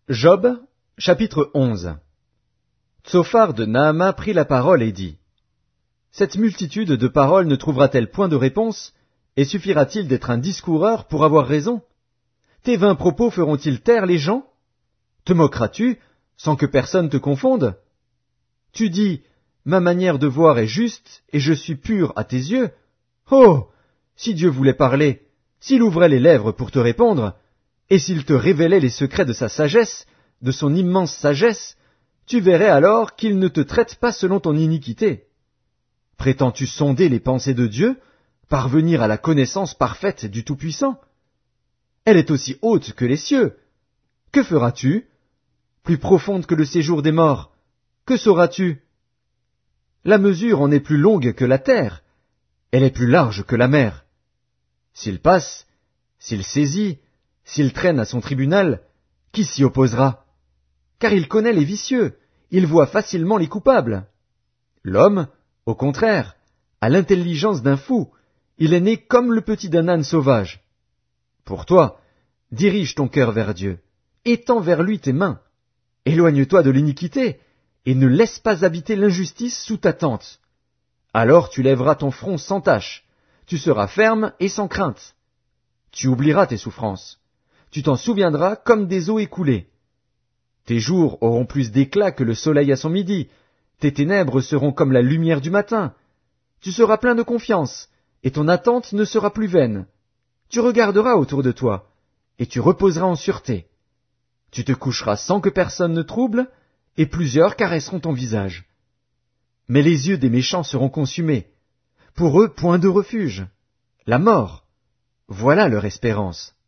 Job, chapitre 11. Tsophar de Naama prit la parole et dit : Cette multitude de paroles ne trouvera-t-elle point de réponse, et suffira-t-il d'être un discoureur pour avoir raison? Tes vains propos feront-ils taire les gens? Te moqueras-tu, sans que personne te confonde? Tu dis : Ma manière de voir est juste, et je suis pur à tes yeux. Oh! Si Dieu voulait parler, s'il ouvrait les lèvres pour te répondre, et s'il te révélait les secrets de sa sagesse, de son immense sagesse, tu verrais alors qu'il ne te traite pas selon ton iniquité. Prétends-tu sonder les pensées de Dieu, parvenir à la connaissance parfaite du Tout-Puissant? Elle est aussi haute que les cieux. Que feras-tu? Plus profonde que le séjour des morts. Que sauras-tu? La mesure en est plus longue que la terre. Elle est plus large que la mer. S'il passe, s'il saisit, s'il traîne à son tribunal, qui s'y opposera? Car il connaît les vicieux, il voit facilement les coupables. L'homme, au contraire, a l'intelligence d'un fou, il est né comme le petit d'un âne sauvage. Pour toi, dirige ton cœur vers Dieu, étends vers lui tes mains. Éloigne-toi de l'iniquité, et ne laisse pas habiter l'injustice sous ta tente. Alors tu lèveras ton front sans tache, tu seras ferme et sans crainte. Tu oublieras tes souffrances, tu t'en souviendras comme des eaux écoulées. Tes jours auront plus d'éclat que le soleil à son midi, tes ténèbres seront comme la lumière du matin. Tu seras plein de confiance, et ton attente ne sera plus vaine. Tu regarderas autour de toi, et tu reposeras en sûreté. Tu te coucheras sans que personne ne trouble, et plusieurs caresseront ton visage. Mais les yeux des méchants seront consumés. Pour eux, point de refuge. La mort. Voilà leur espérance.